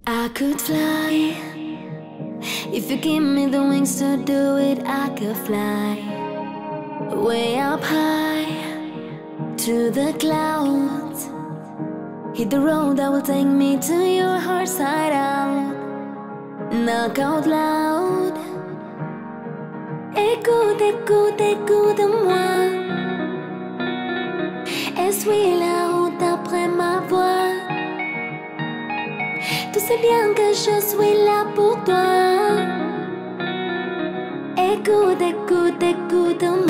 I could fly. If you give me the wings to do it, I could fly way up high to the clouds. Hit the road that will take me to your heart side out. Knock out loud. Écoute, écoute, écoute-moi. Essuie la route après ma voix. Tu sais bien que je suis là pour toi. Écoute, écoute, écoute-moi.